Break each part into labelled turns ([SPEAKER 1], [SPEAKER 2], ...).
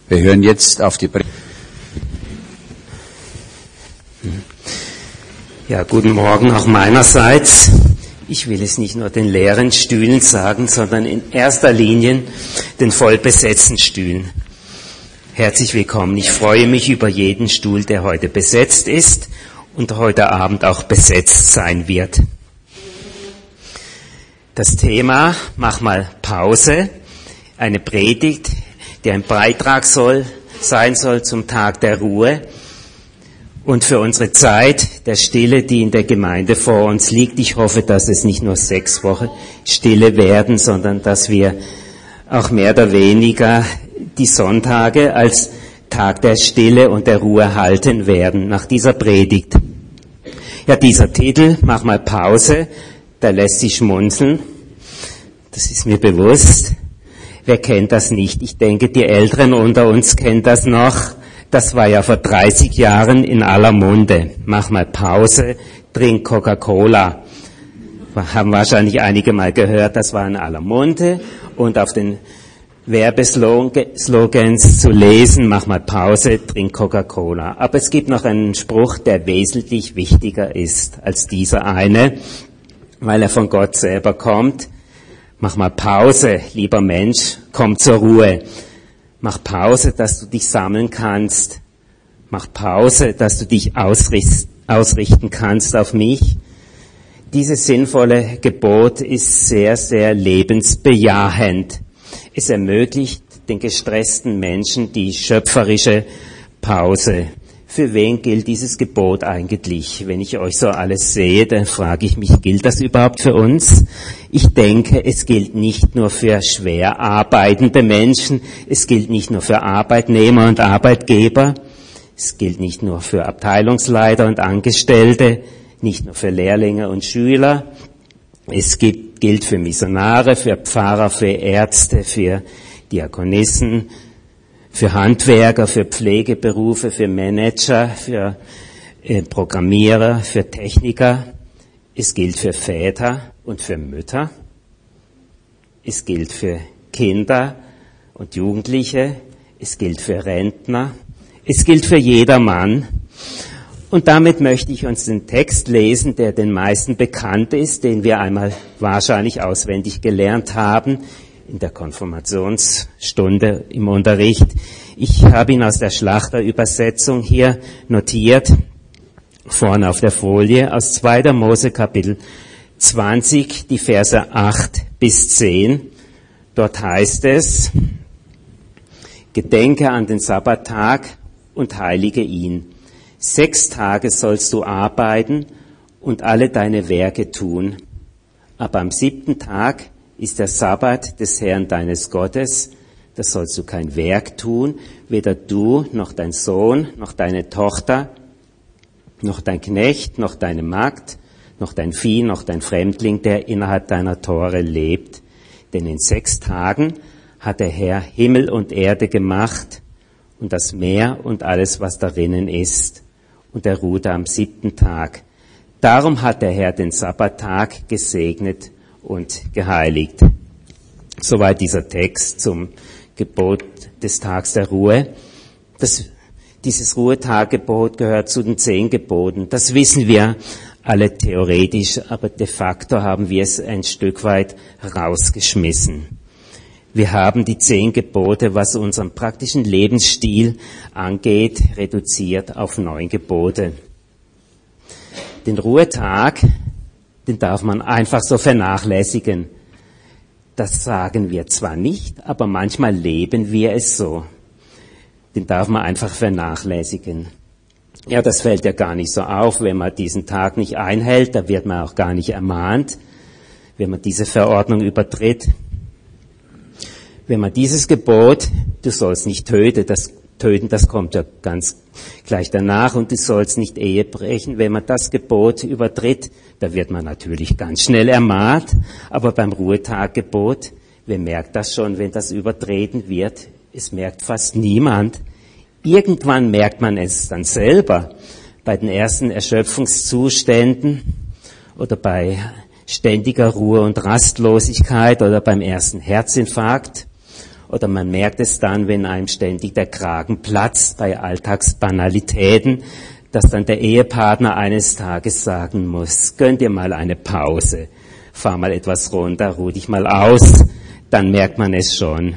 [SPEAKER 1] Wir hören jetzt auf die
[SPEAKER 2] Ja, guten Morgen auch meinerseits. Ich will es nicht nur den leeren Stühlen sagen, sondern in erster Linie den vollbesetzten Stühlen. Herzlich willkommen. Ich freue mich über jeden Stuhl, der heute besetzt ist und heute Abend auch besetzt sein wird. Das Thema, mach mal Pause, eine Predigt, die ein Beitrag sein soll zum Tag der Ruhe und für unsere Zeit der Stille, die in der Gemeinde vor uns liegt. Ich hoffe, dass es nicht nur 6 Wochen Stille werden, sondern dass wir auch mehr oder weniger die Sonntage als Tag der Stille und der Ruhe halten werden nach dieser Predigt. Ja, dieser Titel, mach mal Pause, der lässt sich schmunzeln. Das ist mir bewusst. Wer kennt das nicht? Ich denke, die Älteren unter uns kennen das noch. Das war ja vor 30 Jahren in aller Munde. Mach mal Pause, trink Coca-Cola. Haben wahrscheinlich einige mal gehört, das war in aller Munde. Und auf den Werbeslogans zu lesen, mach mal Pause, trink Coca-Cola. Aber es gibt noch einen Spruch, der wesentlich wichtiger ist als dieser eine, weil er von Gott selber kommt. Mach mal Pause, lieber Mensch, komm zur Ruhe. Mach Pause, dass du dich sammeln kannst. Mach Pause, dass du dich ausrichten kannst auf mich. Dieses sinnvolle Gebot ist sehr, sehr lebensbejahend. Es ermöglicht den gestressten Menschen die schöpferische Pause. Für wen gilt dieses Gebot eigentlich? Wenn ich euch so alles sehe, dann frage ich mich, gilt das überhaupt für uns? Ich denke, es gilt nicht nur für schwer arbeitende Menschen, es gilt nicht nur für Arbeitnehmer und Arbeitgeber, es gilt nicht nur für Abteilungsleiter und Angestellte, nicht nur für Lehrlinge und Schüler, es gilt für Missionare, für Pfarrer, für Ärzte, für Diakonissen, für Handwerker, für Pflegeberufe, für Manager, für Programmierer, für Techniker. Es gilt für Väter und für Mütter. Es gilt für Kinder und Jugendliche. Es gilt für Rentner. Es gilt für jedermann. Und damit möchte ich uns den Text lesen, der den meisten bekannt ist, den wir einmal wahrscheinlich auswendig gelernt haben in der Konfirmationsstunde im Unterricht. Ich habe ihn aus der Schlachterübersetzung hier notiert, vorne auf der Folie, aus 2. Mose Kapitel 20, die Verse 8 bis 10. Dort heißt es, Gedenke an den Sabbattag und heilige ihn. 6 Tage sollst du arbeiten und alle deine Werke tun. Aber am 7. Tag ist der Sabbat des Herrn deines Gottes, da sollst du kein Werk tun, weder du, noch dein Sohn, noch deine Tochter, noch dein Knecht, noch deine Magd, noch dein Vieh, noch dein Fremdling, der innerhalb deiner Tore lebt. Denn in 6 Tagen hat der Herr Himmel und Erde gemacht und das Meer und alles, was darinnen ist. Und er ruhte am 7. Tag. Darum hat der Herr den Sabbattag gesegnet und geheiligt. Soweit dieser Text zum Gebot des Tags der Ruhe. Dieses Ruhetaggebot gehört zu den 10 Geboten. Das wissen wir alle theoretisch, aber de facto haben wir es ein Stück weit rausgeschmissen. Wir haben die 10 Gebote, was unseren praktischen Lebensstil angeht, reduziert auf 9 Gebote. Den Ruhetag, den darf man einfach so vernachlässigen. Das sagen wir zwar nicht, aber manchmal leben wir es so. Den darf man einfach vernachlässigen. Ja, das fällt ja gar nicht so auf, wenn man diesen Tag nicht einhält, da wird man auch gar nicht ermahnt, wenn man diese Verordnung übertritt. Wenn man dieses Gebot, du sollst nicht töten, das kommt ja ganz gleich danach, und du sollst nicht Ehe brechen. Wenn man das Gebot übertritt, da wird man natürlich ganz schnell ermahnt. Aber beim Ruhetaggebot, wer merkt das schon, wenn das übertreten wird? Es merkt fast niemand. Irgendwann merkt man es dann selber. Bei den ersten Erschöpfungszuständen oder bei ständiger Ruhe und Rastlosigkeit oder beim ersten Herzinfarkt Oder man merkt es dann, wenn einem ständig der Kragen platzt bei Alltagsbanalitäten, dass dann der Ehepartner eines Tages sagen muss, gönn dir mal eine Pause, fahr mal etwas runter, ruh dich mal aus, dann merkt man es schon.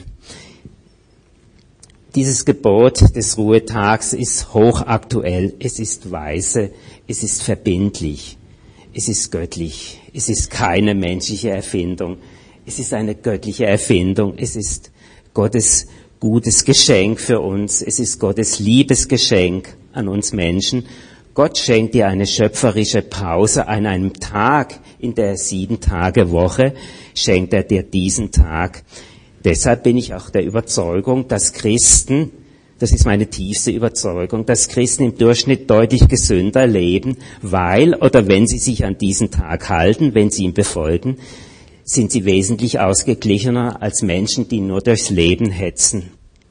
[SPEAKER 2] Dieses Gebot des Ruhetags ist hochaktuell, es ist weise, es ist verbindlich, es ist göttlich, es ist keine menschliche Erfindung, es ist eine göttliche Erfindung, es ist Gottes gutes Geschenk für uns, es ist Gottes Liebesgeschenk an uns Menschen. Gott schenkt dir eine schöpferische Pause an einem Tag in der 7-Tage-Woche, schenkt er dir diesen Tag. Deshalb bin ich auch der Überzeugung, dass Christen, das ist meine tiefste Überzeugung, dass Christen im Durchschnitt deutlich gesünder leben, weil oder wenn sie sich an diesen Tag halten, wenn sie ihn befolgen, sind sie wesentlich ausgeglichener als Menschen, die nur durchs Leben hetzen.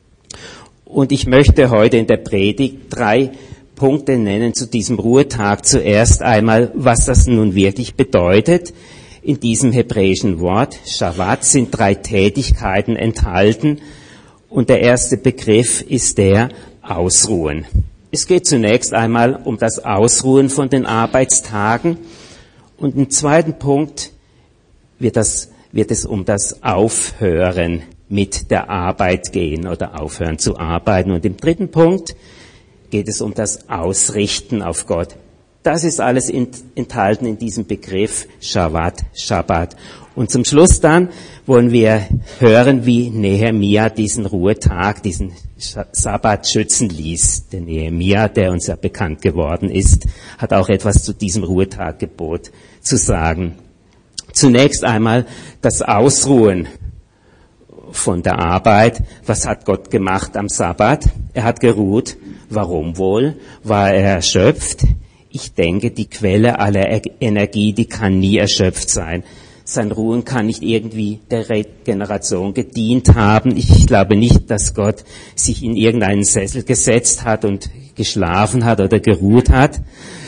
[SPEAKER 2] Und ich möchte heute in der Predigt 3 Punkte nennen zu diesem Ruhetag. Zuerst einmal, was das nun wirklich bedeutet. In diesem hebräischen Wort, Shabbat, sind 3 Tätigkeiten enthalten. Und der erste Begriff ist der Ausruhen. Es geht zunächst einmal um das Ausruhen von den Arbeitstagen. Und im zweiten Punkt wird es um das Aufhören mit der Arbeit gehen oder aufhören zu arbeiten. Und im dritten Punkt geht es um das Ausrichten auf Gott. Das ist alles enthalten in diesem Begriff Shabbat. Und zum Schluss dann wollen wir hören, wie Nehemia diesen Ruhetag, diesen Sabbat schützen ließ. Der Nehemia, der uns ja bekannt geworden ist, hat auch etwas zu diesem Ruhetaggebot zu sagen. Zunächst einmal das Ausruhen von der Arbeit. Was hat Gott gemacht am Sabbat? Er hat geruht. Warum wohl? War er erschöpft? Ich denke, die Quelle aller Energie, die kann nie erschöpft sein. Sein Ruhen kann nicht irgendwie der Regeneration gedient haben. Ich glaube nicht, dass Gott sich in irgendeinen Sessel gesetzt hat und geschlafen hat oder geruht hat.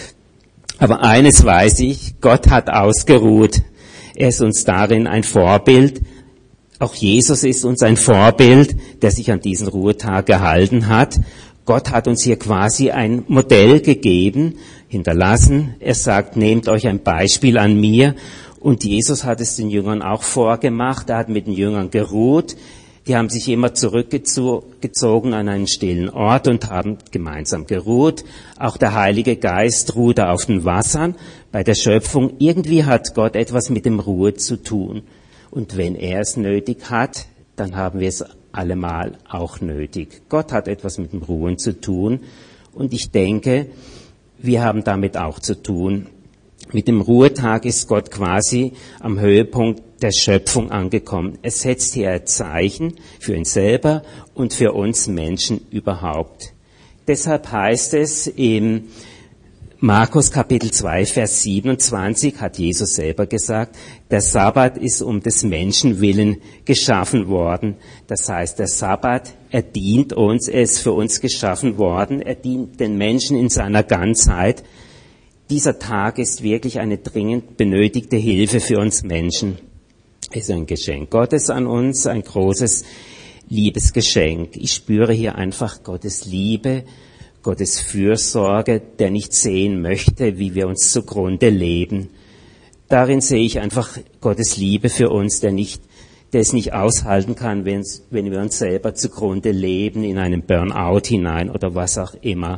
[SPEAKER 2] Aber eines weiß ich, Gott hat ausgeruht. Er ist uns darin ein Vorbild. Auch Jesus ist uns ein Vorbild, der sich an diesen Ruhetag gehalten hat. Gott hat uns hier quasi ein Modell gegeben, hinterlassen. Er sagt, nehmt euch ein Beispiel an mir. Und Jesus hat es den Jüngern auch vorgemacht. Er hat mit den Jüngern geruht. Die haben sich immer zurückgezogen an einen stillen Ort und haben gemeinsam geruht. Auch der Heilige Geist ruhte auf den Wassern bei der Schöpfung. Irgendwie hat Gott etwas mit dem Ruhe zu tun. Und wenn er es nötig hat, dann haben wir es allemal auch nötig. Gott hat etwas mit dem Ruhen zu tun. Und ich denke, wir haben damit auch zu tun. Mit dem Ruhetag ist Gott quasi am Höhepunkt der Schöpfung angekommen. Er setzt hier ein Zeichen für ihn selber und für uns Menschen überhaupt. Deshalb heißt es im Markus Kapitel 2, Vers 27, hat Jesus selber gesagt, der Sabbat ist um des Menschen willen geschaffen worden. Das heißt, der Sabbat, er dient uns, er ist für uns geschaffen worden, er dient den Menschen in seiner Ganzheit. Dieser Tag ist wirklich eine dringend benötigte Hilfe für uns Menschen. Es ist ein Geschenk Gottes an uns, ein großes Liebesgeschenk. Ich spüre hier einfach Gottes Liebe, Gottes Fürsorge, der nicht sehen möchte, wie wir uns zugrunde leben. Darin sehe ich einfach Gottes Liebe für uns, der es nicht aushalten kann, wenn wir uns selber zugrunde leben, in einen Burnout hinein oder was auch immer.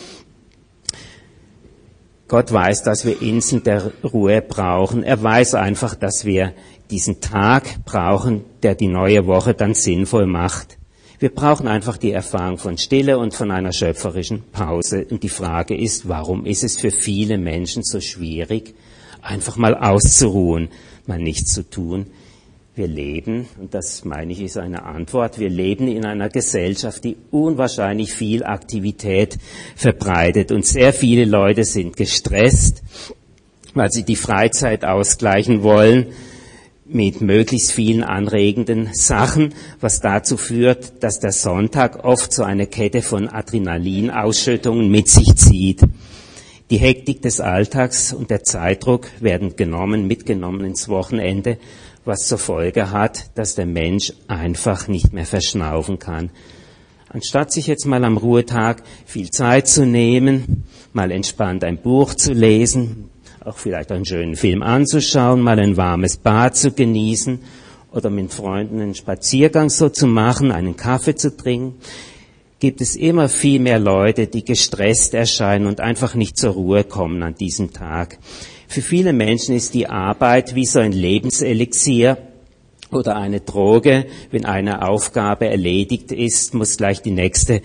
[SPEAKER 2] Gott weiß, dass wir Inseln der Ruhe brauchen. Er weiß einfach, dass wir diesen Tag brauchen, der die neue Woche dann sinnvoll macht. Wir brauchen einfach die Erfahrung von Stille und von einer schöpferischen Pause. Und die Frage ist, warum ist es für viele Menschen so schwierig, einfach mal auszuruhen, mal nichts zu tun? Wir leben, und das meine ich ist eine Antwort, wir leben in einer Gesellschaft, die unwahrscheinlich viel Aktivität verbreitet. Und sehr viele Leute sind gestresst, weil sie die Freizeit ausgleichen wollen mit möglichst vielen anregenden Sachen, was dazu führt, dass der Sonntag oft so eine Kette von Adrenalinausschüttungen mit sich zieht. Die Hektik des Alltags und der Zeitdruck werden mitgenommen ins Wochenende, was zur Folge hat, dass der Mensch einfach nicht mehr verschnaufen kann. Anstatt sich jetzt mal am Ruhetag viel Zeit zu nehmen, mal entspannt ein Buch zu lesen, auch vielleicht einen schönen Film anzuschauen, mal ein warmes Bad zu genießen oder mit Freunden einen Spaziergang so zu machen, einen Kaffee zu trinken, gibt es immer viel mehr Leute, die gestresst erscheinen und einfach nicht zur Ruhe kommen an diesem Tag. Für viele Menschen ist die Arbeit wie so ein Lebenselixier oder eine Droge. Wenn eine Aufgabe erledigt ist, muss gleich die nächste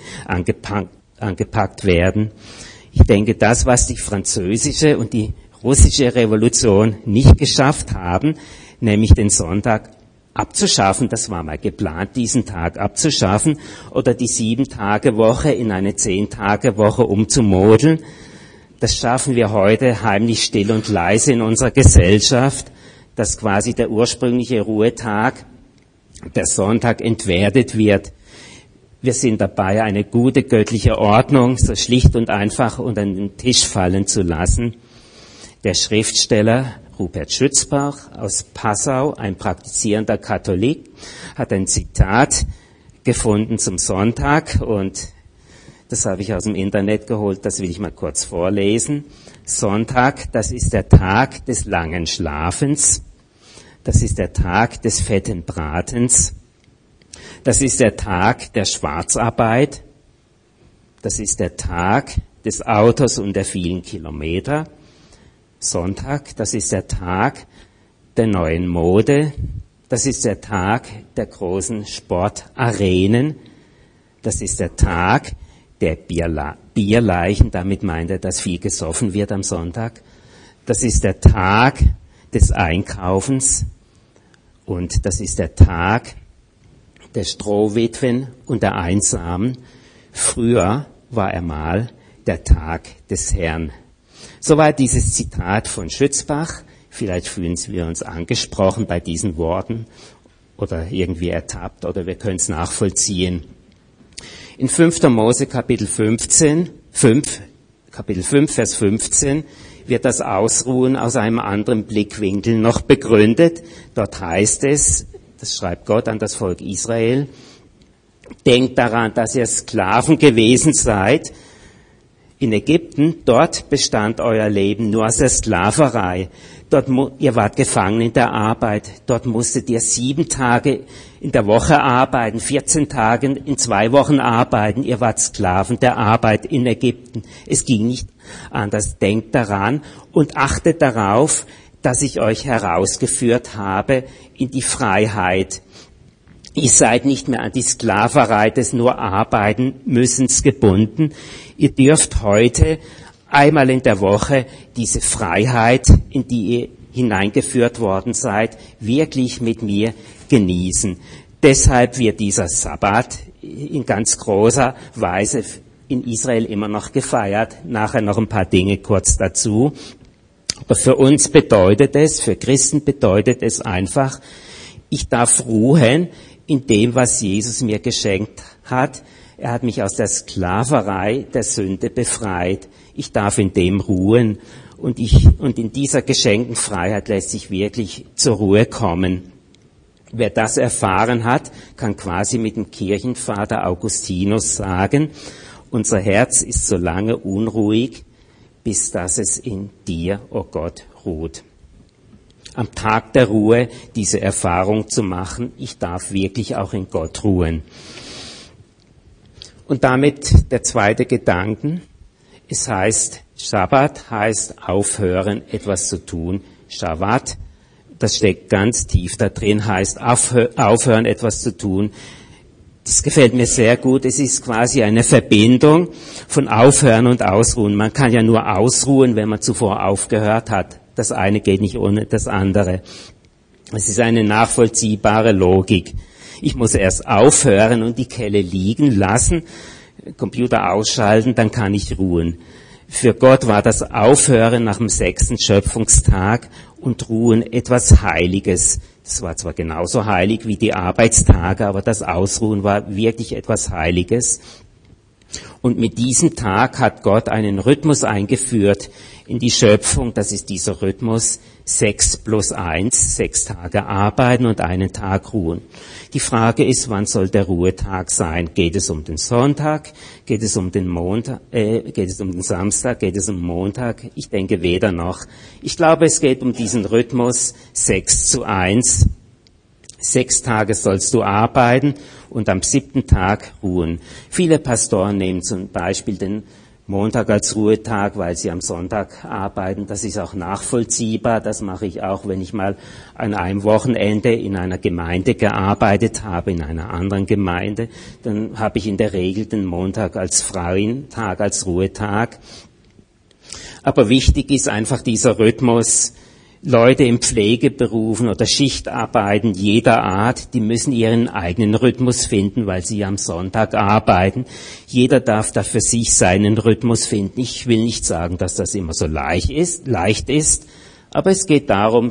[SPEAKER 2] angepackt werden. Ich denke, das, was die französische und die russische Revolution nicht geschafft haben, nämlich den Sonntag abzuschaffen, das war mal geplant, diesen Tag abzuschaffen, oder die 7-Tage-Woche in eine 10-Tage-Woche umzumodeln. Das schaffen wir heute heimlich still und leise in unserer Gesellschaft, dass quasi der ursprüngliche Ruhetag, der Sonntag, entwertet wird. Wir sind dabei, eine gute göttliche Ordnung so schlicht und einfach unter den Tisch fallen zu lassen. Der Schriftsteller Rupert Schützbach aus Passau, ein praktizierender Katholik, hat ein Zitat gefunden zum Sonntag und das habe ich aus dem Internet geholt, das will ich mal kurz vorlesen. Sonntag, das ist der Tag des langen Schlafens, das ist der Tag des fetten Bratens, das ist der Tag der Schwarzarbeit, das ist der Tag des Autos und der vielen Kilometer. Sonntag, das ist der Tag der neuen Mode, das ist der Tag der großen Sportarenen, das ist der Tag der Bierleichen, damit meint er, dass viel gesoffen wird am Sonntag, das ist der Tag des Einkaufens und das ist der Tag der Strohwitwen und der Einsamen. Früher war er mal der Tag des Herrn. Soweit dieses Zitat von Schützbach. Vielleicht fühlen wir uns angesprochen bei diesen Worten oder irgendwie ertappt oder wir können es nachvollziehen. In 5. Mose Kapitel 5, Vers 15 wird das Ausruhen aus einem anderen Blickwinkel noch begründet. Dort heißt es, das schreibt Gott an das Volk Israel, denkt daran, dass ihr Sklaven gewesen seid in Ägypten, dort bestand euer Leben nur aus der Sklaverei. Ihr wart gefangen in der Arbeit. Dort musstet ihr 7 Tage in der Woche arbeiten, 14 Tage in 2 Wochen arbeiten. Ihr wart Sklaven der Arbeit in Ägypten. Es ging nicht anders. Denkt daran und achtet darauf, dass ich euch herausgeführt habe in die Freiheit. Ihr seid nicht mehr an die Sklaverei des nur Arbeiten müssens gebunden. Ihr dürft heute einmal in der Woche diese Freiheit, in die ihr hineingeführt worden seid, wirklich mit mir genießen. Deshalb wird dieser Sabbat in ganz großer Weise in Israel immer noch gefeiert. Nachher noch ein paar Dinge kurz dazu. Aber für uns bedeutet es, für Christen bedeutet es einfach, ich darf ruhen in dem, was Jesus mir geschenkt hat. Er hat mich aus der Sklaverei der Sünde befreit. Ich darf in dem ruhen und in dieser geschenkten Freiheit lässt sich wirklich zur Ruhe kommen. Wer das erfahren hat, kann quasi mit dem Kirchenvater Augustinus sagen, unser Herz ist so lange unruhig, bis dass es in dir, o Gott, ruht. Am Tag der Ruhe diese Erfahrung zu machen, ich darf wirklich auch in Gott ruhen. Und damit der zweite Gedanken. Es heißt, Schabbat heißt aufhören, etwas zu tun. Shabbat, das steckt ganz tief da drin, heißt aufhören, etwas zu tun. Das gefällt mir sehr gut. Es ist quasi eine Verbindung von Aufhören und Ausruhen. Man kann ja nur ausruhen, wenn man zuvor aufgehört hat. Das eine geht nicht ohne das andere. Es ist eine nachvollziehbare Logik. Ich muss erst aufhören und die Kelle liegen lassen, Computer ausschalten, dann kann ich ruhen. Für Gott war das Aufhören nach dem 6. Schöpfungstag und Ruhen etwas Heiliges. Das war zwar genauso heilig wie die Arbeitstage, aber das Ausruhen war wirklich etwas Heiliges. Und mit diesem Tag hat Gott einen Rhythmus eingeführt in die Schöpfung. Das ist dieser Rhythmus 6+1, 6 Tage arbeiten und einen Tag ruhen. Die Frage ist, wann soll der Ruhetag sein? Geht es um den Sonntag? Geht es um den Montag? Geht es um den Samstag? Geht es um Montag? Ich denke weder noch. Ich glaube, es geht um diesen Rhythmus 6:1. 6 Tage sollst du arbeiten und am 7. Tag ruhen. Viele Pastoren nehmen zum Beispiel den Montag als Ruhetag, weil sie am Sonntag arbeiten. Das ist auch nachvollziehbar. Das mache ich auch, wenn ich mal an einem Wochenende in einer Gemeinde gearbeitet habe, in einer anderen Gemeinde. Dann habe ich in der Regel den Montag als freien Tag, als Ruhetag. Aber wichtig ist einfach dieser Rhythmus. Leute in Pflegeberufen oder Schichtarbeiten jeder Art, die müssen ihren eigenen Rhythmus finden, weil sie am Sonntag arbeiten. Jeder darf da für sich seinen Rhythmus finden. Ich will nicht sagen, dass das immer so leicht ist, aber es geht darum,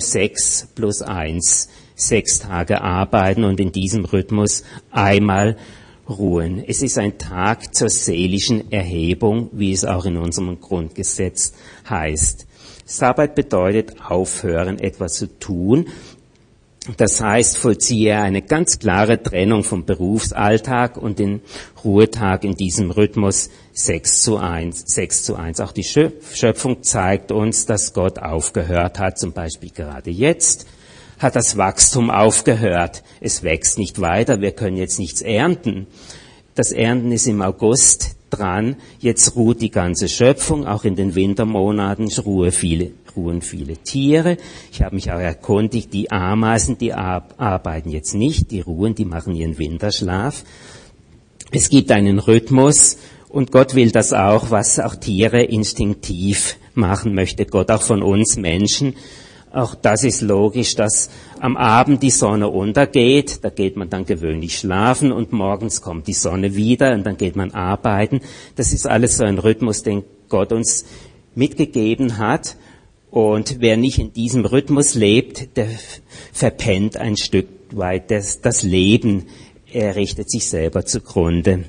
[SPEAKER 2] 6+1, 6 Tage arbeiten und in diesem Rhythmus einmal ruhen. Es ist ein Tag zur seelischen Erhebung, wie es auch in unserem Grundgesetz heißt. Sabbat bedeutet aufhören, etwas zu tun. Das heißt, vollziehe eine ganz klare Trennung vom Berufsalltag und den Ruhetag in diesem Rhythmus 6:1. 6:1. Auch die Schöpfung zeigt uns, dass Gott aufgehört hat. Zum Beispiel gerade jetzt hat das Wachstum aufgehört. Es wächst nicht weiter. Wir können jetzt nichts ernten. Das Ernten ist im August dran. Jetzt ruht die ganze Schöpfung. Auch in den Wintermonaten ruhen viele Tiere. Ich habe mich auch erkundigt, die Ameisen, die arbeiten jetzt nicht, die ruhen, die machen ihren Winterschlaf. Es gibt einen Rhythmus und Gott will das auch, was auch Tiere instinktiv machen, möchte Gott auch von uns Menschen. Auch das ist logisch, dass am Abend die Sonne untergeht, da geht man dann gewöhnlich schlafen und morgens kommt die Sonne wieder und dann geht man arbeiten. Das ist alles so ein Rhythmus, den Gott uns mitgegeben hat. Und wer nicht in diesem Rhythmus lebt, der verpennt ein Stück weit das Leben. Er richtet sich selber zugrunde.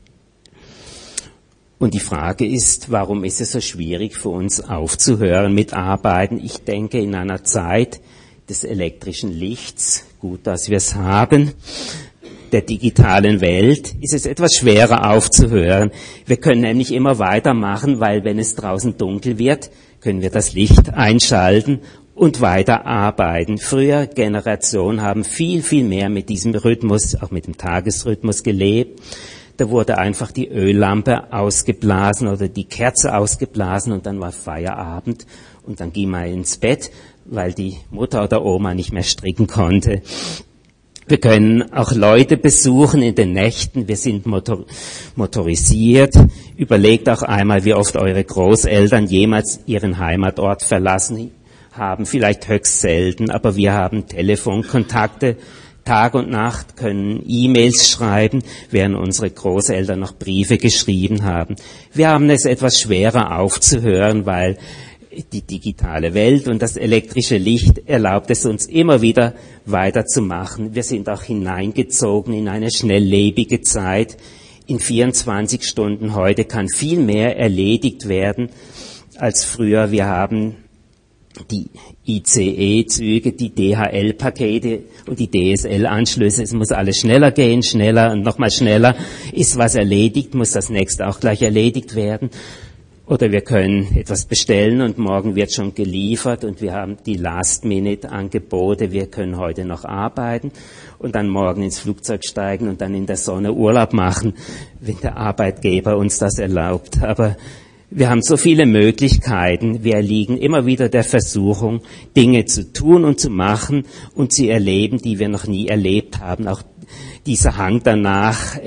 [SPEAKER 2] Und die Frage ist, warum ist es so schwierig für uns aufzuhören mit Arbeiten? Ich denke, in einer Zeit des elektrischen Lichts, gut, dass wir es haben, der digitalen Welt, ist es etwas schwerer aufzuhören. Wir können nämlich immer weitermachen, weil wenn es draußen dunkel wird, können wir das Licht einschalten und weiter arbeiten. Frühere Generationen haben viel, viel mehr mit diesem Rhythmus, auch mit dem Tagesrhythmus gelebt. Da wurde einfach die Öllampe ausgeblasen oder die Kerze ausgeblasen und dann war Feierabend und dann ging man ins Bett, weil die Mutter oder Oma nicht mehr stricken konnte. Wir können auch Leute besuchen in den Nächten. Wir sind motorisiert. Überlegt auch einmal, wie oft eure Großeltern jemals ihren Heimatort verlassen haben. Vielleicht höchst selten, aber wir haben Telefonkontakte. Tag und Nacht können E-Mails schreiben, während unsere Großeltern noch Briefe geschrieben haben. Wir haben es etwas schwerer aufzuhören, weil die digitale Welt und das elektrische Licht erlaubt es uns immer wieder weiterzumachen. Wir sind auch hineingezogen in eine schnelllebige Zeit. In 24 Stunden heute kann viel mehr erledigt werden als früher. Wir haben die ICE-Züge, die DHL-Pakete und die DSL-Anschlüsse. Es muss alles schneller gehen, schneller und nochmal schneller. Ist was erledigt, muss das nächste auch gleich erledigt werden. Oder wir können etwas bestellen und morgen wird schon geliefert und wir haben die Last-Minute-Angebote. Wir können heute noch arbeiten und dann morgen ins Flugzeug steigen und dann in der Sonne Urlaub machen, wenn der Arbeitgeber uns das erlaubt. Aber wir haben so viele Möglichkeiten. Wir erliegen immer wieder der Versuchung, Dinge zu tun und zu machen und zu erleben, die wir noch nie erlebt haben. Auch dieser Hang danach,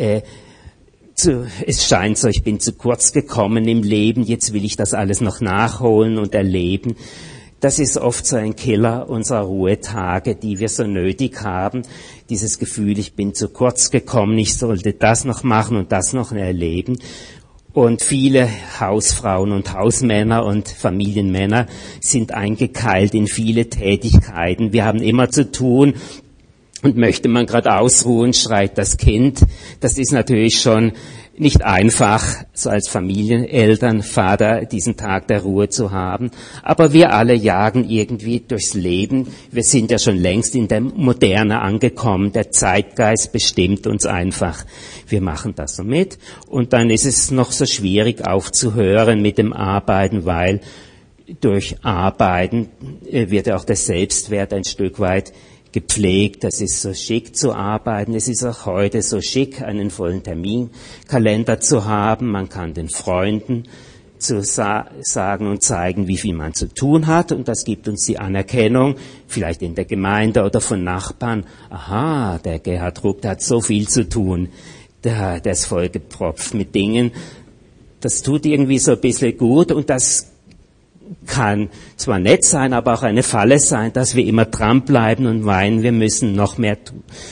[SPEAKER 2] es scheint so, ich bin zu kurz gekommen im Leben, jetzt will ich das alles noch nachholen und erleben. Das ist oft so ein Killer unserer Ruhetage, die wir so nötig haben. Dieses Gefühl, ich bin zu kurz gekommen, ich sollte das noch machen und das noch erleben. Und viele Hausfrauen und Hausmänner und Familienmänner sind eingekeilt in viele Tätigkeiten. Wir haben immer zu tun. Und möchte man gerade ausruhen, schreit das Kind. Das ist natürlich schon nicht einfach, so als Familieneltern, Vater, diesen Tag der Ruhe zu haben. Aber wir alle jagen irgendwie durchs Leben. Wir sind ja schon längst in der Moderne angekommen. Der Zeitgeist bestimmt uns einfach. Wir machen das so mit. Und dann ist es noch so schwierig aufzuhören mit dem Arbeiten, weil durch Arbeiten wird ja auch der Selbstwert ein Stück weit gepflegt. Das ist so schick zu arbeiten. Es ist auch heute so schick, einen vollen Terminkalender zu haben. Man kann den Freunden zu sagen und zeigen, wie viel man zu tun hat. Und das gibt uns die Anerkennung, vielleicht in der Gemeinde oder von Nachbarn. Aha, der Gerhard Ruck, der hat so viel zu tun. Der ist vollgepropft mit Dingen. Das tut irgendwie so ein bisschen gut und das kann zwar nett sein, aber auch eine Falle sein, dass wir immer dranbleiben und meinen, wir müssen noch mehr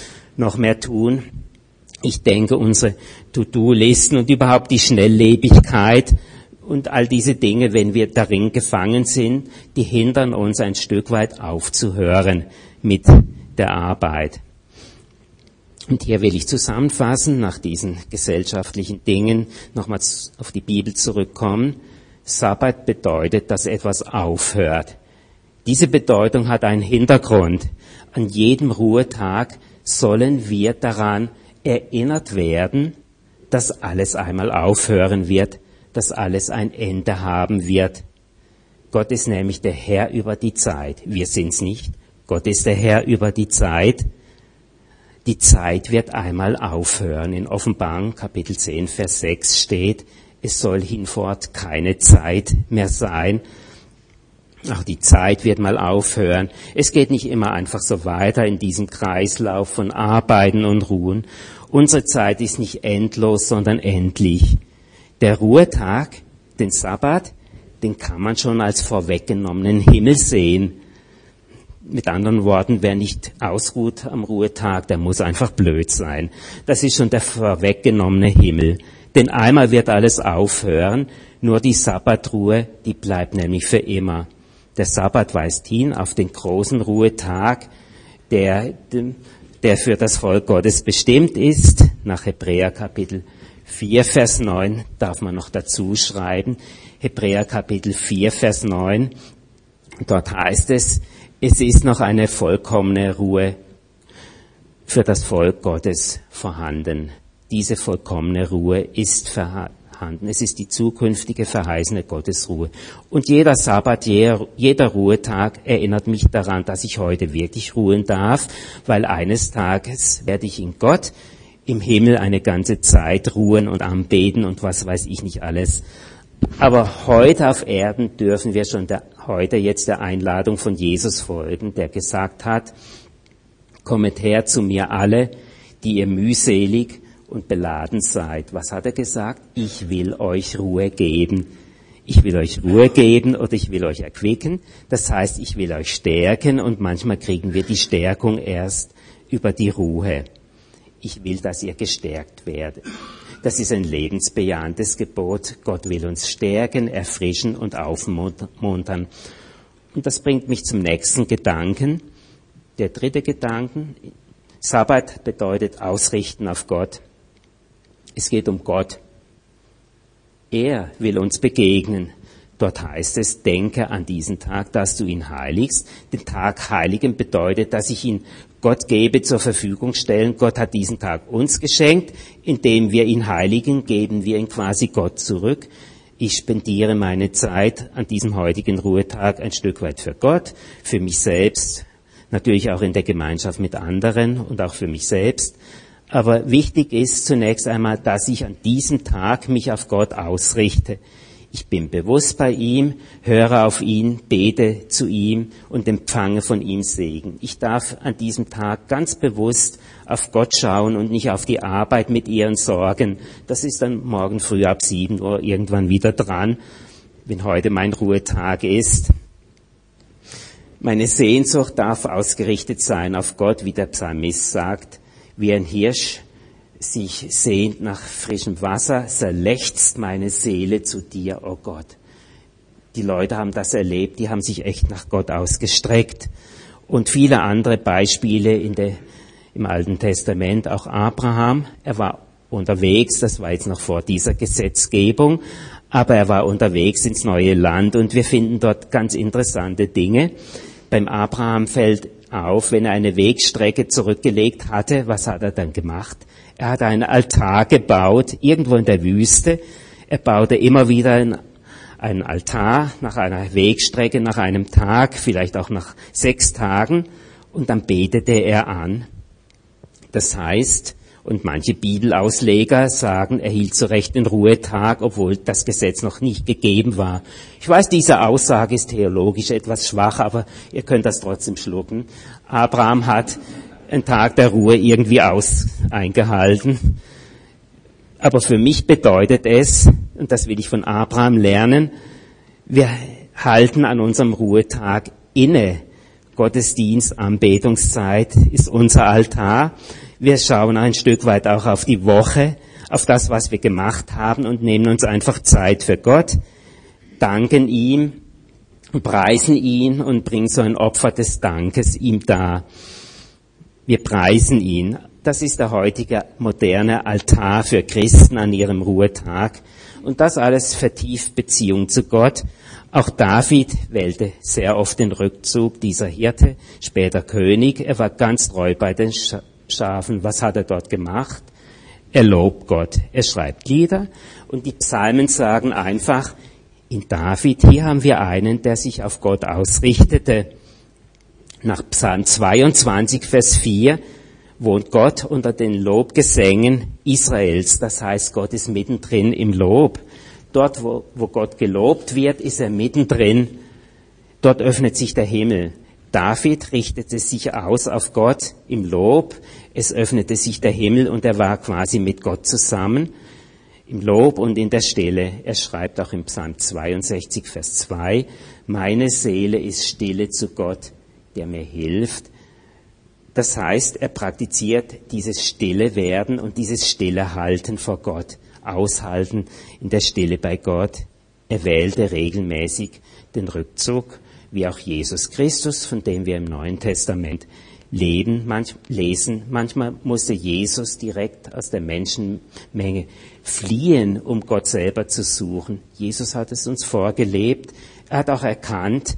[SPEAKER 2] tun. Ich denke, unsere To-Do-Listen und überhaupt die Schnelllebigkeit und all diese Dinge, wenn wir darin gefangen sind, die hindern uns ein Stück weit aufzuhören mit der Arbeit. Und hier will ich zusammenfassen, nach diesen gesellschaftlichen Dingen, nochmals auf die Bibel zurückkommen. Sabbat bedeutet, dass etwas aufhört. Diese Bedeutung hat einen Hintergrund. An jedem Ruhetag sollen wir daran erinnert werden, dass alles einmal aufhören wird, dass alles ein Ende haben wird. Gott ist nämlich der Herr über die Zeit. Wir sind's nicht. Gott ist der Herr über die Zeit. Die Zeit wird einmal aufhören. In Offenbarung Kapitel 10, Vers 6 steht, es soll hinfort keine Zeit mehr sein. Auch die Zeit wird mal aufhören. Es geht nicht immer einfach so weiter in diesem Kreislauf von Arbeiten und Ruhen. Unsere Zeit ist nicht endlos, sondern endlich. Der Ruhetag, den Sabbat, den kann man schon als vorweggenommenen Himmel sehen. Mit anderen Worten, wer nicht ausruht am Ruhetag, der muss einfach blöd sein. Das ist schon der vorweggenommene Himmel. Denn einmal wird alles aufhören, nur die Sabbatruhe, die bleibt nämlich für immer. Der Sabbat weist hin auf den großen Ruhetag, der für das Volk Gottes bestimmt ist. Nach Hebräer Kapitel 4, Vers 9 darf man noch dazu schreiben. Hebräer Kapitel 4, Vers 9. Dort heißt es ist noch eine vollkommene Ruhe für das Volk Gottes vorhanden. Diese vollkommene Ruhe ist vorhanden. Es ist die zukünftige verheißene Gottesruhe. Und jeder Sabbat, jeder Ruhetag erinnert mich daran, dass ich heute wirklich ruhen darf, weil eines Tages werde ich in Gott im Himmel eine ganze Zeit ruhen und anbeten und was weiß ich nicht alles. Aber heute auf Erden dürfen wir schon heute jetzt der Einladung von Jesus folgen, der gesagt hat, kommet her zu mir alle, die ihr mühselig und beladen seid. Was hat er gesagt? Ich will euch Ruhe geben. Ich will euch Ruhe geben oder ich will euch erquicken. Das heißt, ich will euch stärken und manchmal kriegen wir die Stärkung erst über die Ruhe. Ich will, dass ihr gestärkt werdet. Das ist ein lebensbejahendes Gebot. Gott will uns stärken, erfrischen und aufmuntern. Und das bringt mich zum nächsten Gedanken. Der dritte Gedanken. Sabbat bedeutet ausrichten auf Gott. Es geht um Gott. Er will uns begegnen. Dort heißt es, denke an diesen Tag, dass du ihn heiligst. Den Tag heiligen bedeutet, dass ich ihn Gott gebe, zur Verfügung stellen. Gott hat diesen Tag uns geschenkt. Indem wir ihn heiligen, geben wir ihn quasi Gott zurück. Ich spendiere meine Zeit an diesem heutigen Ruhetag ein Stück weit für Gott, für mich selbst, natürlich auch in der Gemeinschaft mit anderen und auch für mich selbst. Aber wichtig ist zunächst einmal, dass ich an diesem Tag mich auf Gott ausrichte. Ich bin bewusst bei ihm, höre auf ihn, bete zu ihm und empfange von ihm Segen. Ich darf an diesem Tag ganz bewusst auf Gott schauen und nicht auf die Arbeit mit ihren Sorgen. Das ist dann morgen früh ab 7 Uhr irgendwann wieder dran, wenn heute mein Ruhetag ist. Meine Sehnsucht darf ausgerichtet sein auf Gott, wie der Psalmist sagt, wie ein Hirsch sich sehnt nach frischem Wasser, so lechzt meine Seele zu dir, oh Gott. Die Leute haben das erlebt, die haben sich echt nach Gott ausgestreckt. Und viele andere Beispiele in der im Alten Testament auch Abraham. Er war unterwegs, das war jetzt noch vor dieser Gesetzgebung, aber er war unterwegs ins neue Land und wir finden dort ganz interessante Dinge. Beim Abraham fällt auf, wenn er eine Wegstrecke zurückgelegt hatte, was hat er dann gemacht? Er hat einen Altar gebaut, irgendwo in der Wüste. Er baute immer wieder einen Altar nach einer Wegstrecke, nach einem Tag, vielleicht auch nach 6 Tagen, und dann betete er an. Das heißt, und manche Bibelausleger sagen, er hielt zu Recht den Ruhetag, obwohl das Gesetz noch nicht gegeben war. Ich weiß, diese Aussage ist theologisch etwas schwach, aber ihr könnt das trotzdem schlucken. Abraham hat einen Tag der Ruhe irgendwie eingehalten. Aber für mich bedeutet es, und das will ich von Abraham lernen, wir halten an unserem Ruhetag inne. Gottesdienst, Anbetungszeit ist unser Altar. Wir schauen ein Stück weit auch auf die Woche, auf das, was wir gemacht haben und nehmen uns einfach Zeit für Gott, danken ihm, preisen ihn und bringen so ein Opfer des Dankes ihm dar. Wir preisen ihn. Das ist der heutige moderne Altar für Christen an ihrem Ruhetag. Und das alles vertieft Beziehung zu Gott. Auch David wählte sehr oft den Rückzug, dieser Hirte, später König. Er war ganz treu bei den Schafen. Was hat er dort gemacht? Er lobt Gott. Er schreibt Lieder. Und die Psalmen sagen einfach, in David, hier haben wir einen, der sich auf Gott ausrichtete. Nach Psalm 22, Vers 4, wohnt Gott unter den Lobgesängen Israels. Das heißt, Gott ist mittendrin im Lob. Dort, wo Gott gelobt wird, ist er mittendrin. Dort öffnet sich der Himmel. David richtete sich aus auf Gott im Lob. Es öffnete sich der Himmel und er war quasi mit Gott zusammen im Lob und in der Stille. Er schreibt auch im Psalm 62, Vers 2, meine Seele ist stille zu Gott, der mir hilft. Das heißt, er praktiziert dieses stille Werden und dieses stille Halten vor Gott, aushalten in der Stille bei Gott. Er wählte regelmäßig den Rückzug, wie auch Jesus Christus, von dem wir im Neuen Testament lesen. Manchmal musste Jesus direkt aus der Menschenmenge fliehen, um Gott selber zu suchen. Jesus hat es uns vorgelebt. Er hat auch erkannt,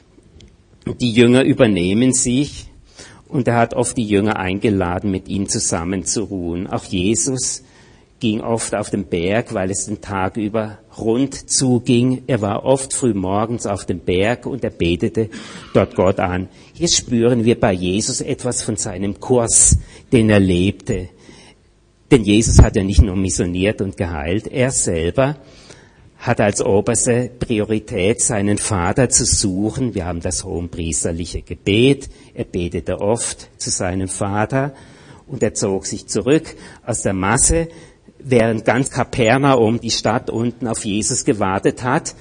[SPEAKER 2] die Jünger übernehmen sich. Und er hat oft die Jünger eingeladen, mit ihm zusammen zu ruhen. Auch Jesus ging oft auf den Berg, weil es den Tag über rund zuging. Er war oft früh morgens auf dem Berg und er betete dort Gott an. Hier spüren wir bei Jesus etwas von seinem Kurs, den er lebte. Denn Jesus hat ja nicht nur missioniert und geheilt, er selber hat als oberste Priorität, seinen Vater zu suchen. Wir haben das hohenpriesterliche Gebet. Er betete oft zu seinem Vater und er zog sich zurück aus der Masse, während ganz Kapernaum, die Stadt unten, auf Jesus gewartet hat,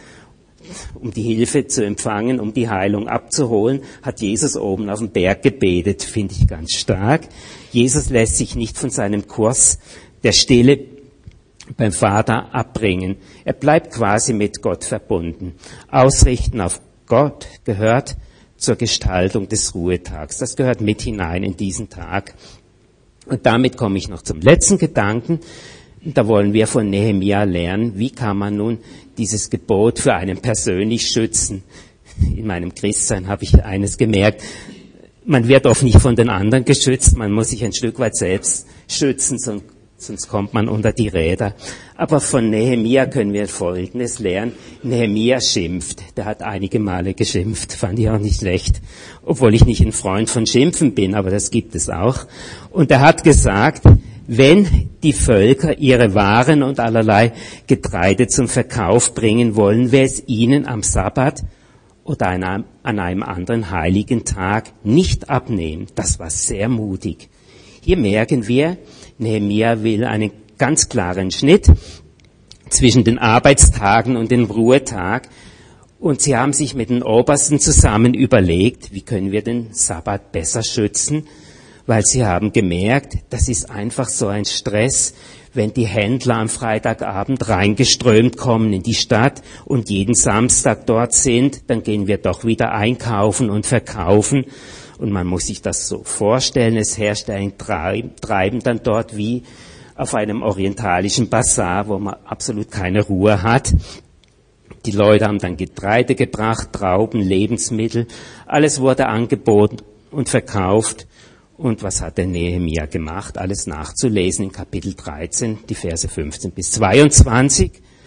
[SPEAKER 2] um die Hilfe zu empfangen, um die Heilung abzuholen, hat Jesus oben auf dem Berg gebetet. Finde ich ganz stark. Jesus lässt sich nicht von seinem Kurs der Stille beim Vater abbringen. Er bleibt quasi mit Gott verbunden. Ausrichten auf Gott gehört zur Gestaltung des Ruhetags. Das gehört mit hinein in diesen Tag. Und damit komme ich noch zum letzten Gedanken. Da wollen wir von Nehemia lernen, wie kann man nun dieses Gebot für einen persönlich schützen. In meinem Christsein habe ich eines gemerkt, man wird oft nicht von den anderen geschützt, man muss sich ein Stück weit selbst schützen, sonst kommt man unter die Räder. Aber von Nehemia können wir Folgendes lernen. Nehemia schimpft. Der hat einige Male geschimpft, fand ich auch nicht schlecht. Obwohl ich nicht ein Freund von Schimpfen bin, aber das gibt es auch. Und er hat gesagt, wenn die Völker ihre Waren und allerlei Getreide zum Verkauf bringen wollen, wir es ihnen am Sabbat oder an einem anderen heiligen Tag nicht abnehmen. Das war sehr mutig. Hier merken wir, Nehemia will einen ganz klaren Schnitt zwischen den Arbeitstagen und dem Ruhetag. Und sie haben sich mit den Obersten zusammen überlegt, wie können wir den Sabbat besser schützen, weil sie haben gemerkt, das ist einfach so ein Stress, wenn die Händler am Freitagabend reingeströmt kommen in die Stadt und jeden Samstag dort sind, dann gehen wir doch wieder einkaufen und verkaufen. Und man muss sich das so vorstellen, es herrscht ein Treiben dann dort wie auf einem orientalischen Basar, wo man absolut keine Ruhe hat. Die Leute haben dann Getreide gebracht, Trauben, Lebensmittel, alles wurde angeboten und verkauft. Und was hat der Nehemia gemacht? Alles nachzulesen in Kapitel 13, die Verse 15 bis 22.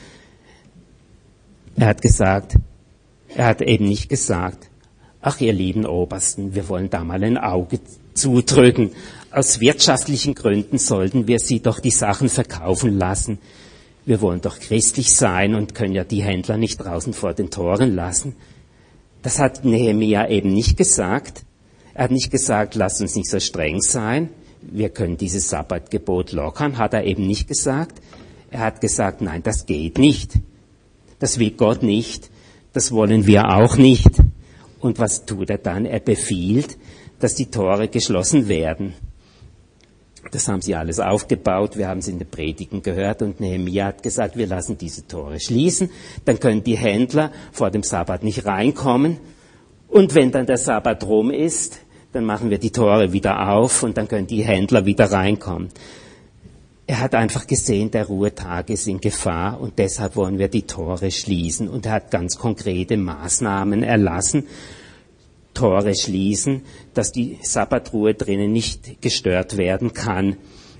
[SPEAKER 2] Er hat eben nicht gesagt, ach ihr lieben Obersten, wir wollen da mal ein Auge zudrücken. Aus wirtschaftlichen Gründen sollten wir sie doch die Sachen verkaufen lassen. Wir wollen doch christlich sein und können ja die Händler nicht draußen vor den Toren lassen. Das hat Nehemia eben nicht gesagt. Er hat nicht gesagt, lasst uns nicht so streng sein. Wir können dieses Sabbatgebot lockern, hat er eben nicht gesagt. Er hat gesagt, nein, das geht nicht. Das will Gott nicht. Das wollen wir auch nicht. Und was tut er dann? Er befiehlt, dass die Tore geschlossen werden. Das haben sie alles aufgebaut, wir haben es in den Predigen gehört und Nehemia hat gesagt, wir lassen diese Tore schließen, dann können die Händler vor dem Sabbat nicht reinkommen und wenn dann der Sabbat rum ist, dann machen wir die Tore wieder auf und dann können die Händler wieder reinkommen. Er hat einfach gesehen, der Ruhetag ist in Gefahr und deshalb wollen wir die Tore schließen und er hat ganz konkrete Maßnahmen erlassen, Tore schließen, dass die Sabbatruhe drinnen nicht gestört werden kann.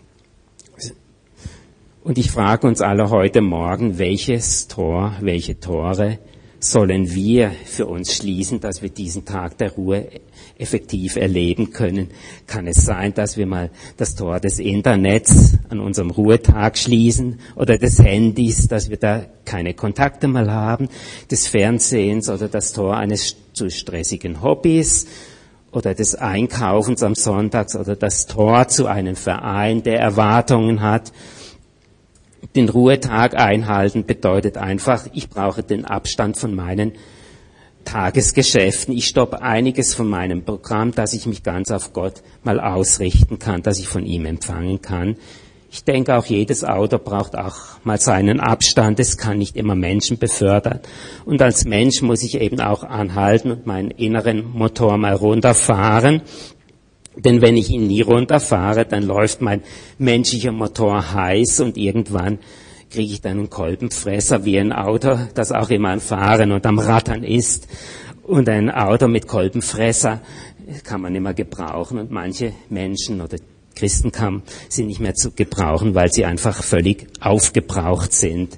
[SPEAKER 2] Und ich frage uns alle heute Morgen, welche Tore sollen wir für uns schließen, dass wir diesen Tag der Ruhe effektiv erleben können? Kann es sein, dass wir mal das Tor des Internets an unserem Ruhetag schließen oder des Handys, dass wir da keine Kontakte mal haben, des Fernsehens oder das Tor eines zu stressigen Hobbys oder des Einkaufens am Sonntags oder das Tor zu einem Verein, der Erwartungen hat? Den Ruhetag einhalten bedeutet einfach, ich brauche den Abstand von meinen Tagesgeschäften. Ich stoppe einiges von meinem Programm, dass ich mich ganz auf Gott mal ausrichten kann, dass ich von ihm empfangen kann. Ich denke, auch jedes Auto braucht auch mal seinen Abstand. Es kann nicht immer Menschen befördern. Und als Mensch muss ich eben auch anhalten und meinen inneren Motor mal runterfahren. Denn wenn ich ihn nie runterfahre, dann läuft mein menschlicher Motor heiß und irgendwann kriege ich dann einen Kolbenfresser wie ein Auto, das auch immer am Fahren und am Rattern ist. Und ein Auto mit Kolbenfresser kann man nicht mehr gebrauchen und manche Menschen oder Christen sind nicht mehr zu gebrauchen, weil sie einfach völlig aufgebraucht sind.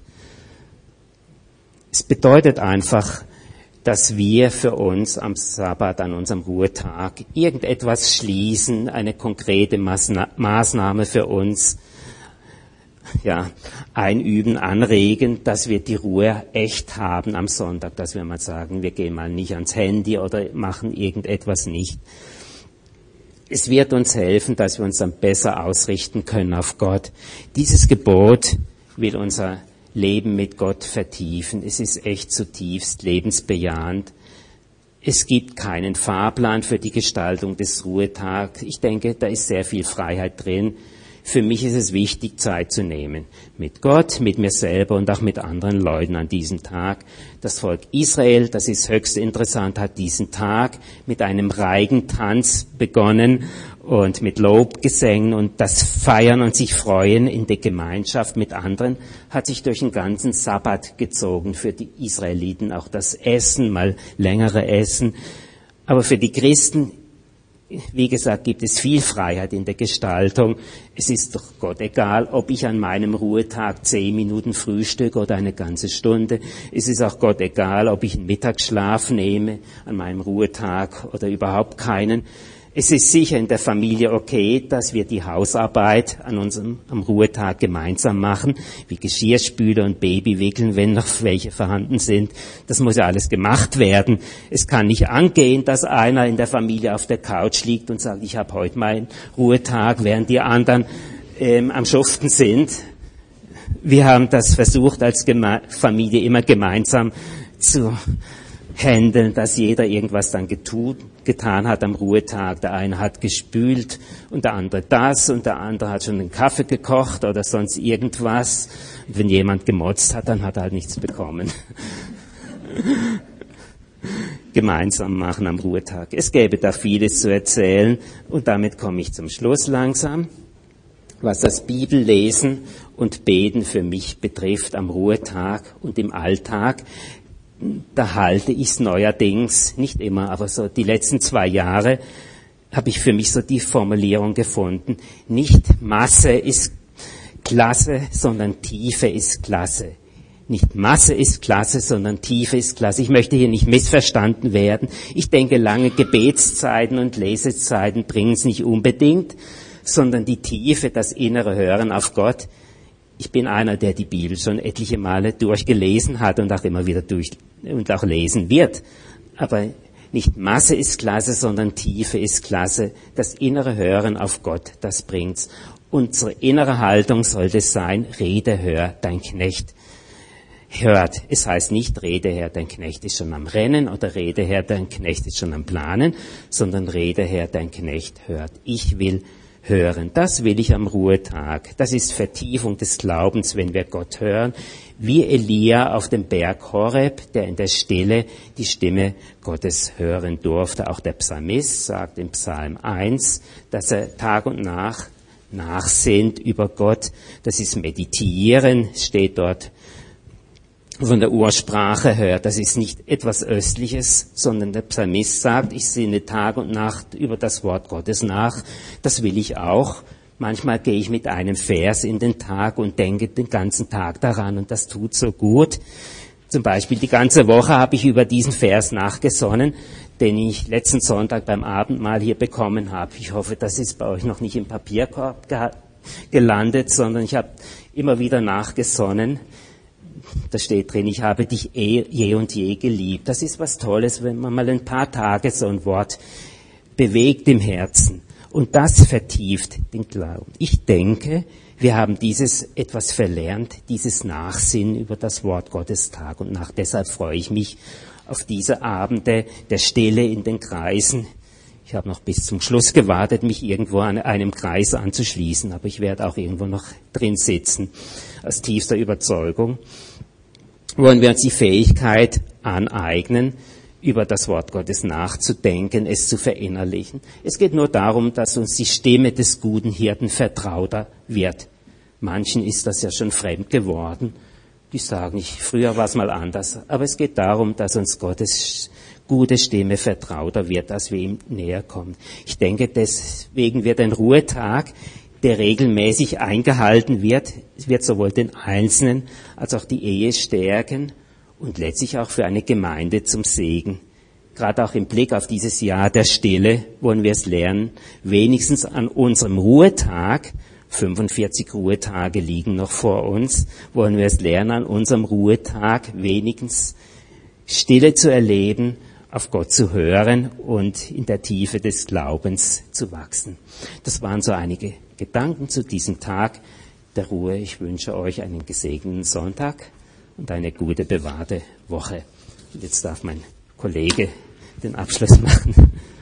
[SPEAKER 2] Es bedeutet einfach, dass wir für uns am Sabbat, an unserem Ruhetag, irgendetwas schließen, eine konkrete Maßnahme für uns einüben, anregen, dass wir die Ruhe echt haben am Sonntag, dass wir mal sagen, wir gehen mal nicht ans Handy oder machen irgendetwas nicht. Es wird uns helfen, dass wir uns dann besser ausrichten können auf Gott. Dieses Gebot will unser Leben mit Gott vertiefen. Es ist echt zutiefst lebensbejahend. Es gibt keinen Fahrplan für die Gestaltung des Ruhetags. Ich denke, da ist sehr viel Freiheit drin. Für mich ist es wichtig, Zeit zu nehmen. Mit Gott, mit mir selber und auch mit anderen Leuten an diesem Tag. Das Volk Israel, das ist höchst interessant, hat diesen Tag mit einem Reigentanz begonnen und mit Lobgesängen und das Feiern und sich freuen in der Gemeinschaft mit anderen hat sich durch den ganzen Sabbat gezogen. Für die Israeliten auch das Essen, mal längere Essen. Aber für die Christen, wie gesagt, gibt es viel Freiheit in der Gestaltung. Es ist doch Gott egal, ob ich an meinem Ruhetag 10 Minuten frühstücke oder eine ganze Stunde. Es ist auch Gott egal, ob ich einen Mittagsschlaf nehme an meinem Ruhetag oder überhaupt keinen. Es ist sicher in der Familie okay, dass wir die Hausarbeit am Ruhetag gemeinsam machen, wie Geschirrspüler und Babywickeln, wenn noch welche vorhanden sind. Das muss ja alles gemacht werden. Es kann nicht angehen, dass einer in der Familie auf der Couch liegt und sagt, ich habe heute meinen Ruhetag, während die anderen am Schuften sind. Wir haben das versucht, als Familie immer gemeinsam zu handeln, dass jeder irgendwas dann getan hat am Ruhetag. Der eine hat gespült und der andere das und der andere hat schon den Kaffee gekocht oder sonst irgendwas. Und wenn jemand gemotzt hat, dann hat er halt nichts bekommen. gemeinsam machen am Ruhetag. Es gäbe da vieles zu erzählen und damit komme ich zum Schluss langsam. Was das Bibellesen und Beten für mich betrifft am Ruhetag und im Alltag, da halte ich es neuerdings, nicht immer, aber so die letzten 2 Jahre habe ich für mich so die Formulierung gefunden, nicht Masse ist klasse, sondern Tiefe ist klasse. Nicht Masse ist klasse, sondern Tiefe ist klasse. Ich möchte hier nicht missverstanden werden. Ich denke, lange Gebetszeiten und Lesezeiten bringen es nicht unbedingt, sondern die Tiefe, das innere Hören auf Gott. Ich bin einer, der die Bibel schon etliche Male durchgelesen hat und auch immer wieder und auch lesen wird. Aber nicht Masse ist klasse, sondern Tiefe ist klasse. Das innere Hören auf Gott, das bringt's. Unsere innere Haltung sollte sein, Rede, hör, dein Knecht hört. Es heißt nicht, Rede, Herr, dein Knecht ist schon am Rennen oder Rede, Herr, dein Knecht ist schon am Planen, sondern Rede, Herr, dein Knecht hört. Ich will hören. Das will ich am Ruhetag. Das ist Vertiefung des Glaubens, wenn wir Gott hören. Wie Elia auf dem Berg Horeb, der in der Stille die Stimme Gottes hören durfte. Auch der Psalmist sagt im Psalm 1, dass er Tag und Nacht nachsinnt über Gott. Das ist Meditieren, steht dort von der Ursprache her. Das ist nicht etwas Östliches, sondern der Psalmist sagt, ich sinne Tag und Nacht über das Wort Gottes nach. Das will ich auch. Manchmal gehe ich mit einem Vers in den Tag und denke den ganzen Tag daran und das tut so gut. Zum Beispiel die ganze Woche habe ich über diesen Vers nachgesonnen, den ich letzten Sonntag beim Abendmahl hier bekommen habe. Ich hoffe, das ist bei euch noch nicht im Papierkorb gelandet, sondern ich habe immer wieder nachgesonnen. Da steht drin, ich habe dich je und je geliebt. Das ist was Tolles, wenn man mal ein paar Tage so ein Wort bewegt im Herzen. Und das vertieft den Glauben. Ich denke, wir haben dieses etwas verlernt, dieses Nachsinnen über das Wort Gottes Tag und Nacht. Deshalb freue ich mich auf diese Abende der Stille in den Kreisen. Ich habe noch bis zum Schluss gewartet, mich irgendwo an einem Kreis anzuschließen, aber ich werde auch irgendwo noch drin sitzen, aus tiefster Überzeugung. Wollen wir uns die Fähigkeit aneignen, über das Wort Gottes nachzudenken, es zu verinnerlichen. Es geht nur darum, dass uns die Stimme des guten Hirten vertrauter wird. Manchen ist das ja schon fremd geworden. Die sagen, früher war es mal anders. Aber es geht darum, dass uns Gottes gute Stimme vertrauter wird, dass wir ihm näher kommen. Ich denke, deswegen wird ein Ruhetag, der regelmäßig eingehalten wird, es wird sowohl den Einzelnen als auch die Ehe stärken und letztlich auch für eine Gemeinde zum Segen. Gerade auch im Blick auf dieses Jahr der Stille wollen wir es lernen, wenigstens an unserem Ruhetag, 45 Ruhetage liegen noch vor uns, wollen wir es lernen, an unserem Ruhetag wenigstens Stille zu erleben, auf Gott zu hören und in der Tiefe des Glaubens zu wachsen. Das waren so einige Gedanken zu diesem Tag der Ruhe. Ich wünsche euch einen gesegneten Sonntag und eine gute, bewahrte Woche. Und jetzt darf mein Kollege den Abschluss machen.